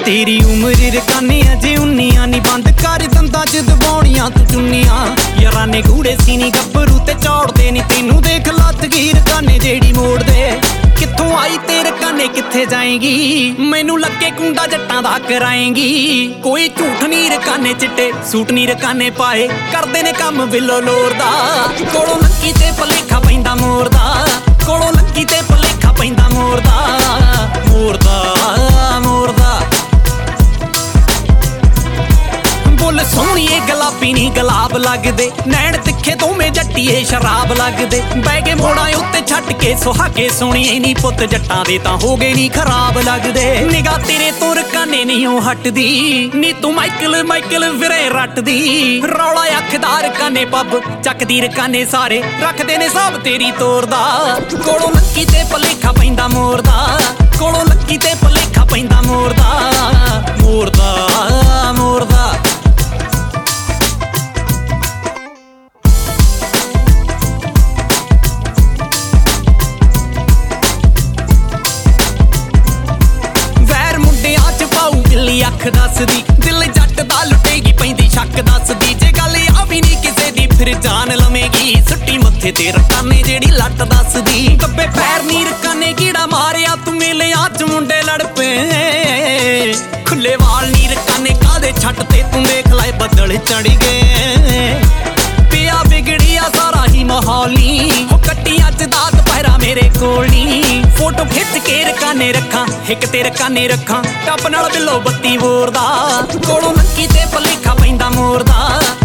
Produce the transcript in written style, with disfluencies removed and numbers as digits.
तेरी उम्र रकाने अजे उन्नियां नी बंद कर दंदा च दबाउणियां तू चुन्नियां याराने कूड़े सीनी गब्बरू ते चौड़दे नी तेनू देख लत्त गी रकाने जेड़ी मोड़ दे कित्थों आई तेरे काने कित्थे जाएगी मैनू लगे कुंडा जट्टां दा कराएंगी कोई झूठ नी रकाने चिट्टे सूट नी रकाने पाए करदे ने कम बिलो लोरदा कोलों लक्की ते भलेखा पैंदा मोरदा कोलों लक्की ते भलेखा पैंदा मोरदा मोरदा मोरदा बोल सोहणीए गुलाबी नी गुलाब लगदे नैण तिखे दोवें जट्टीए शराब लगदे बैगे मोड़ा उत्ते छड्ड के सुहागे सोहणीए नी पुੱਤ जट्टां दे तां हो गए नी खराब लगदे निगाह तेरे तो रकाने नी ओ हटदी नी तू माइकल माइकल फिरे रटदी रौला अखदा रकाने पब चकदी रकाने सारे रखदे ने सब तेरी तोरदा कोलों लक्की ते भलेखा पैंदा मोरदा कोलों लक्की ते भलेखा पैंदा मोरदा मोरदा मोरदा अख दसदी दिल जट दा लुटेगी पैंदी शक दसदी जे गल आ भी नी किसे दी फिर जान लवेगी सुट्टी मत्थे ते रकाने जेड़ी लट दसदी गब्बे पैर नी रकाने कीड़ा मारिया तू मेले अज मुंडे लड़ पे खुले वाल नी रकाने कादे छट ते तू देख लाए बदल चढ़ गए पिया बिगड़िया सारा ही माहौल नी हो कट्टी अज दात पैरा मेरे कोल नी फोटो खिच के रकाने रखा हिक ते रकाने रखा टप नाल बिलो बत्ती बोरदा कोलों लक्की ते भलेखा पैंदा मोरदा